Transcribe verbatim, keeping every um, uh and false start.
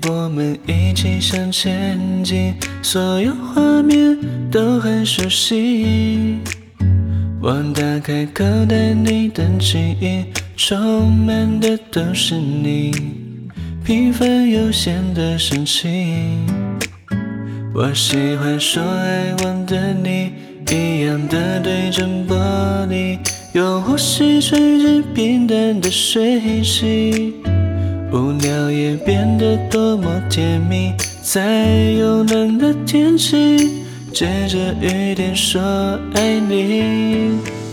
我们一起向前进，所有画面都很熟悉。我打开口袋里的记忆，充满的都是你平凡悠闲的神情。我喜欢说爱我的你，一样的对着玻璃，用呼吸吹着平淡的水汽。无聊也变得多么甜蜜，在有冷的天气，借着雨点说爱你。